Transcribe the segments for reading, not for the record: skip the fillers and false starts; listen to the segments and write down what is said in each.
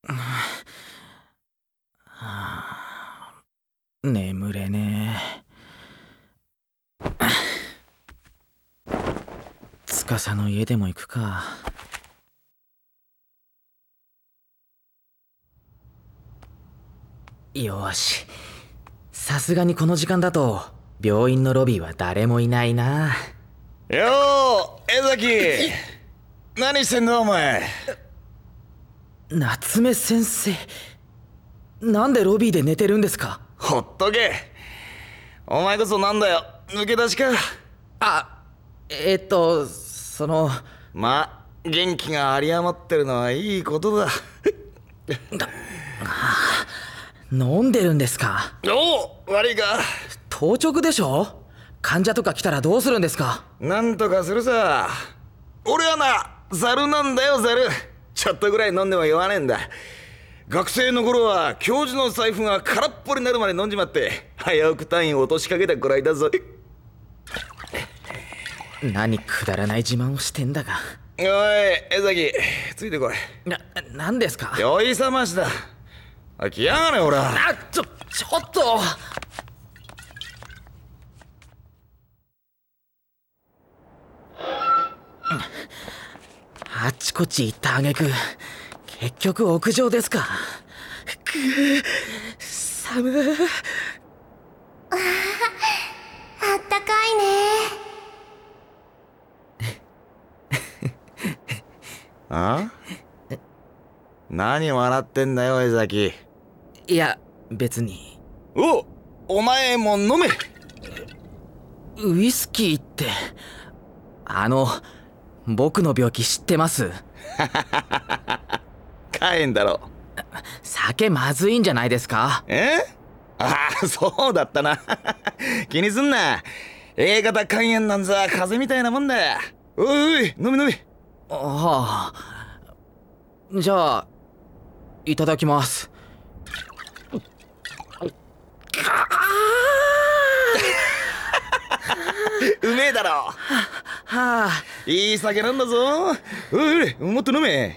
眠れねえ。司の家でも行くか。よし、さすがにこの時間だと病院のロビーは誰もいないな。 よー、江崎何してんだお前。 夏目先生、なんでロビーで寝てるんですか？ ほっとけ。お前こそなんだよ、抜け出しか。まあ元気が有り余ってるのはいいことだ。 飲んでるんですか？ おお、悪いか。 当直でしょ？患者とか来たらどうするんですか？ なんとかするさ。俺はな、ザルなんだよザル。ちょっとぐらい飲んでも酔わねえんだ。学生の頃は教授の財布が空っぽになるまで飲んじまって早送単位を落としかけたくらいだぞ。 何くだらない自慢をしてんだが。 おい江崎、ついてこい。 何ですか？ 酔い覚ましだ。来やがれほら。 ちょっと。あっちこっち行った挙句結局屋上ですか。寒い。 あったかいね。 あ？何笑ってんだよ江崎。 いや別に。 お前も飲め。 ウイスキーって僕の病気知ってます？ 帰んだろ。 酒まずいんじゃないですか？ ああ、そうだったな。気にすんな。A 型肝炎なんざ風邪みたいなもんだ。おい飲み。 ああ、じゃあいただきます。 うめえだろ。 はあ、 いい酒なんだぞ。おいもっと飲め。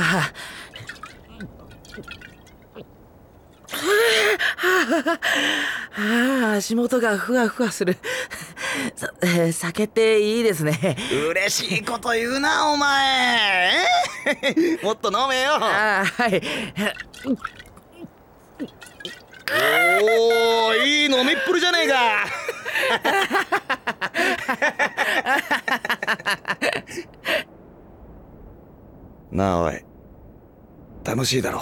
足元がふわふわする。酒っていいですね。 嬉しいこと言うなお前。もっと飲めよ。 はい。 おー、いい飲みっぷりじゃねえか。なあおい、楽しいだろ。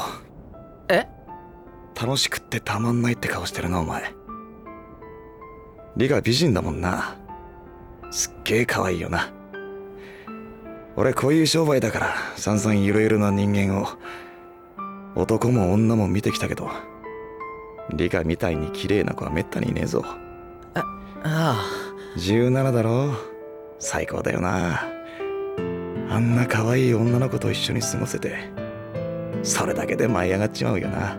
楽しくってたまんないって顔してるなお前。リカ美人だもんな。すっげえ可愛いよな。俺こういう商売だから散々いろいろな人間を、男も女も見てきたけど、リカみたいに綺麗な子はめったにいねえぞ。17だろ。最高だよな。あんな可愛い女の子と一緒に過ごせて、それだけで舞い上がっちまうよな。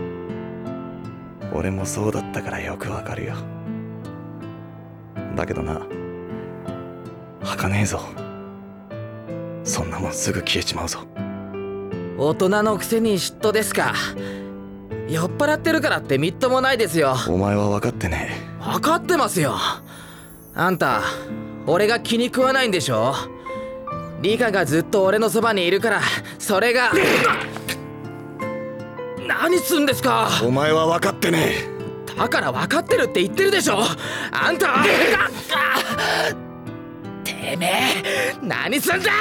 俺もそうだったからよくわかるよ。だけどな、儚えぞ。そんなもんすぐ消えちまうぞ。 大人のくせに嫉妬ですか？酔っ払ってるからってみっともないですよ。 お前は分かってねえ。 分かってますよ。あんた俺が気に食わないんでしょ？リカがずっと俺のそばにいるから、それが何すんですか？ お前は分かってねえ。だから分かってるって言ってるでしょ。あんたてめえ何すんだ。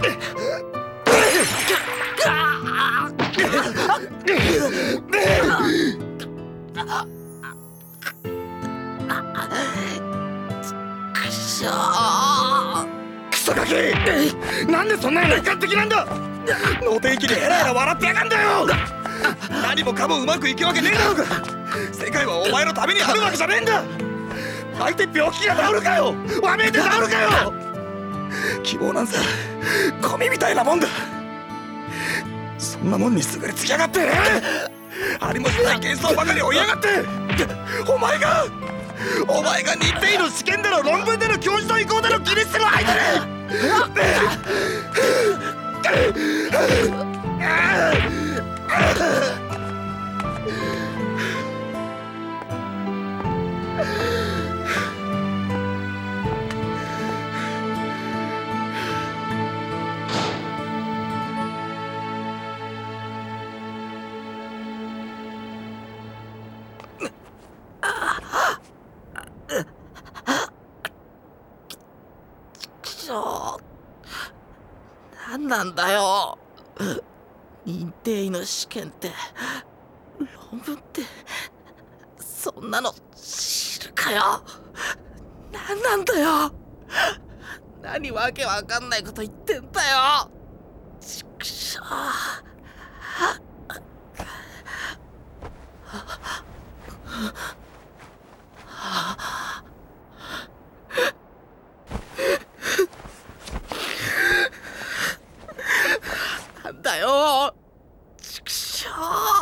クソガキ、なんでそんなに楽観的なんだ。能天気にヘラヘラ笑ってやがんだよ。何もかもうまくいくわけねえだろうが。世界はお前のためにあるわけじゃねえんだ。相手病気が治るかよ。わめいて治るかよ。希望なんざゴミみたいなもんだ。そんなもんにすぐりつきやがって。ありもしない幻想ばかり追いやがって。お前が日程の試験での論文での教授の意向でのギリスの間でくそなんなんだよ。認定医の試験って論文ってそんなの知るかよ。なんなんだよ。何わけわかんないこと言ってんだよ。ちくしょう。なんだよ。ちくしょう。